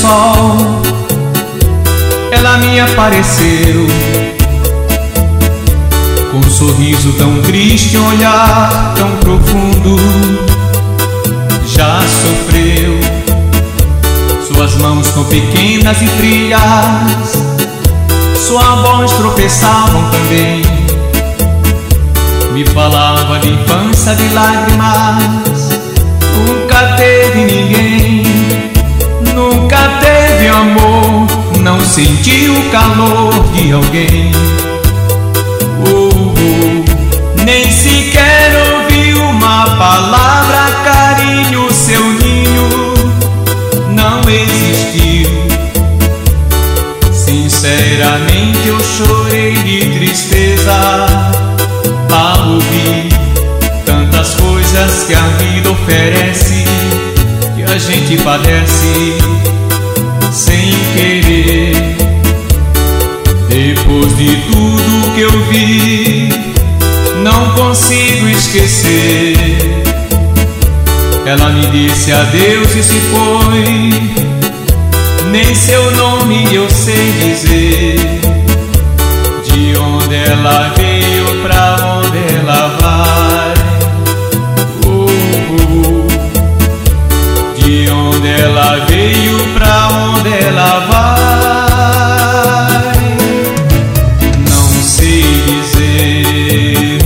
sol, ela me apareceu, com um sorriso tão triste, um olhar tão profundo. Já sofreu, suas mãos tão pequenas e frias, sua voz tropeçavam também, me falava de infância, de lágrimas. Nunca teve ninguém, nunca teve amor, não sentiu o calor de alguém. Nem sequer ouviu uma palavra, carinho, seu ninho não existiu. Sinceramente eu chorei de tristeza ao ouvir tantas coisas que a vida oferece, que a gente padece sem querer. Depois de tudo que eu vi, não consigo esquecer. Ela me disse adeus e se foi, nem seu nome eu sei dizer. De onde ela veio, pra onde ela vai. De onde ela veio, pra onde ela vai, não sei dizer.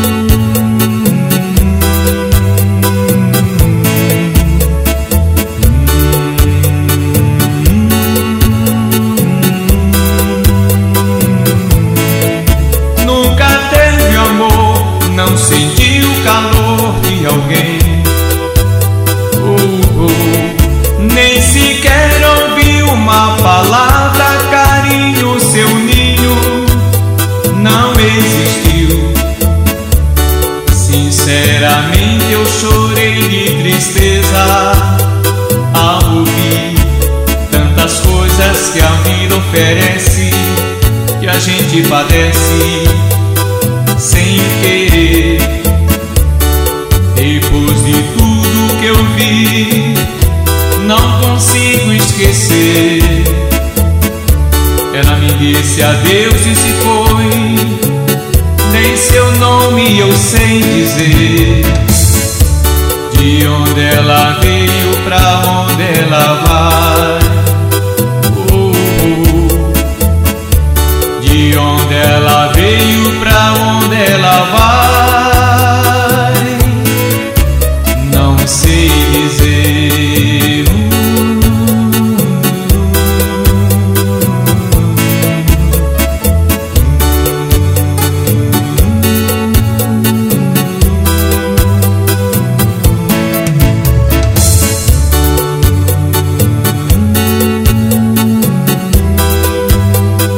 Nunca teve amor, não sentiu o calor de alguém. Nem sequer ouviu uma palavra, carinho, seu ninho não existiu. Sinceramente eu chorei de tristeza ao ouvir tantas coisas que a vida oferece, que a gente padece sem querer. Depois de tudo que eu vi, não consigo esquecer. Ela me disse adeus e se foi, nem seu nome eu sei dizer. De onde ela veio, pra onde ela vai. De onde ela veio, pra onde ela vai, não sei